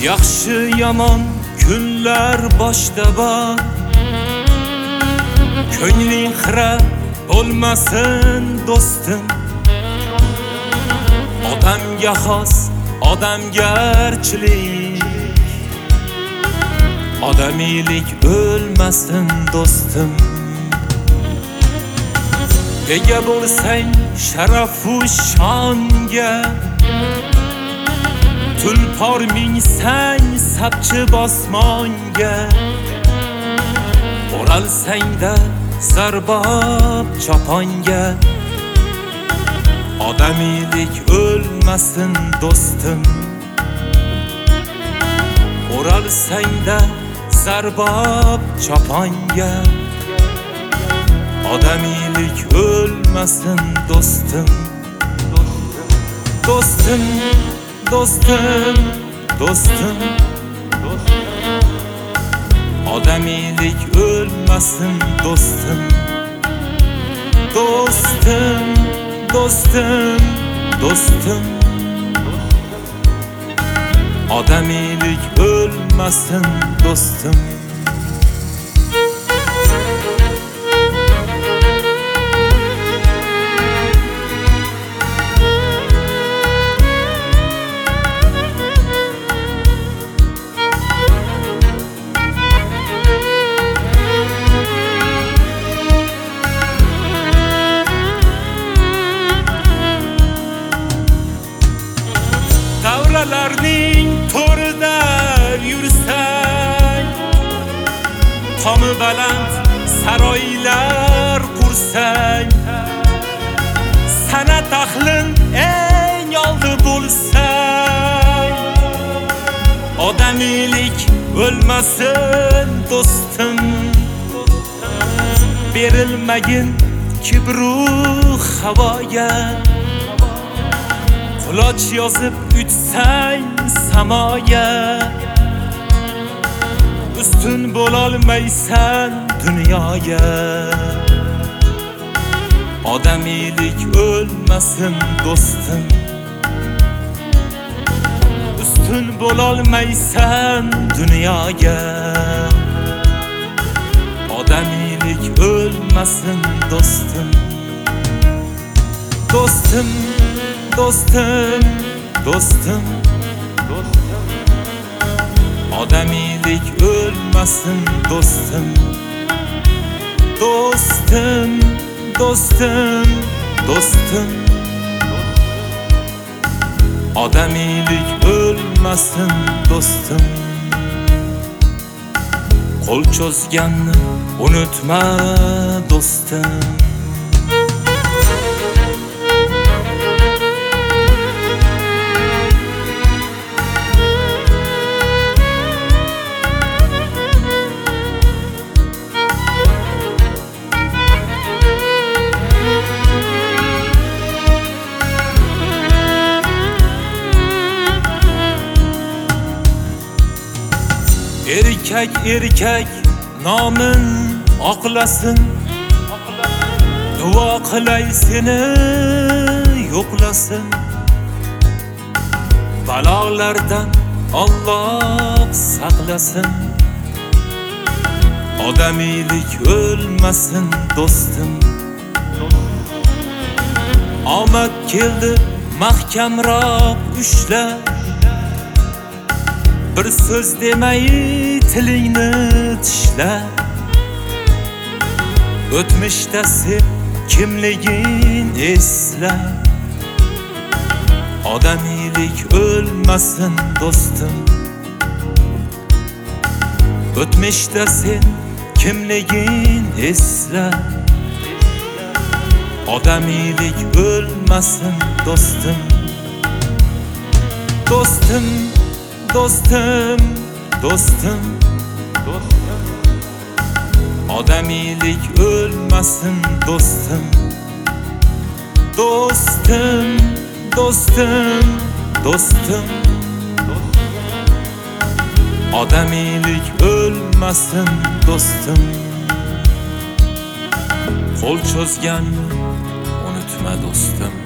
Yaxshi yomon kunlar boshda bor, ko'ngling xira bo'lmasin do'stim. Odamga xos odamgarchilik, odamiylik o'lmasin do'stim. Ega bo'lsang sharafu shonga, tulpor minsang sapchi bosmonga, o'ralsang-da zarbob choponga, odamiylik o'lmasin do'stim. O'ralsang-da zarbob choponga, odamiylik o'lmasin do'stim. Do'stim, do'stim, do'stim, odamiylik o'lmasin do'stim. Do'stim, do'stim, do'stim, odamiylik o'lmasin do'stim. Davralarning to'rida yursang, tomi baland saroylar qursang, san'at ahlin eng oldi bo'lsang, odamiylik o'lmasin do'stim. Berilmagin kibru havoga, quloch yozib utsang samoga, ustun bo'lolmaysan dunyoga. Odamiylik o'lmasin do'stim. Ustun bo'lolmaysan dunyoga. Odamiylik o'lmasin do'stim. Do'stim, do'stim, do'stim, odamiylik o'lmasin do'stim. Do'stim, do'stim, do'stim, odamiylik o'lmasin do'stim. Qo'l cho'zganni unutma do'stim. Erkak erkak nomin oqlasin, duo qilay seni yo'qlasin. Balolardan Alloh saqlasin, odamiylik o'lmasin do'stim. Omad keldi mahkamroq ushla, bir so'z demay tilingni tishla. O'tmishda sen kimligin esla, odamiylik o'lmasin do'stim. O'tmishda sen kimligin esla, odamiylik o'lmasin do'stim. Do'stim, do'stim, do'stim, odamiylik o'lmasin do'stim. Do'stim, do'stim, do'stim, odamiylik o'lmasin do'stim. Qo'l cho'zganni unutma do'stim.